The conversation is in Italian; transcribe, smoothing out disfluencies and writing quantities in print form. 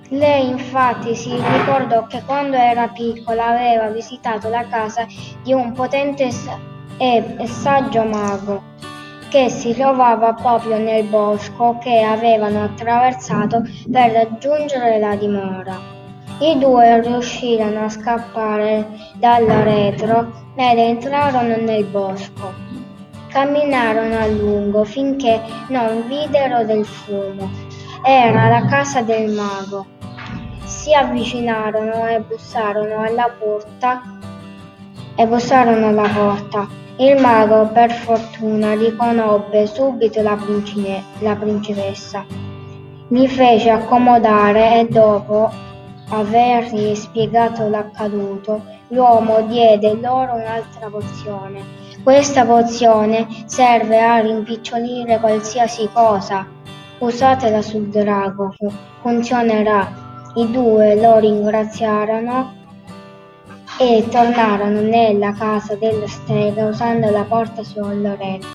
Lei infatti si ricordò che quando era piccola aveva visitato la casa di un potente e saggio mago che si trovava proprio nel bosco che avevano attraversato per raggiungere la dimora. I due riuscirono a scappare dall'aretro ed entrarono nel bosco. Camminarono a lungo finché non videro del fumo. Era la casa del mago. Si avvicinarono e bussarono alla porta. Il mago, per fortuna, riconobbe subito la principessa. Li fece accomodare e dopo avergli spiegato l'accaduto, l'uomo diede loro un'altra pozione. Questa pozione serve a rimpicciolire qualsiasi cosa. Usatela sul drago, funzionerà. I due lo ringraziarono e tornarono nella casa della strega usando la porta sul retro.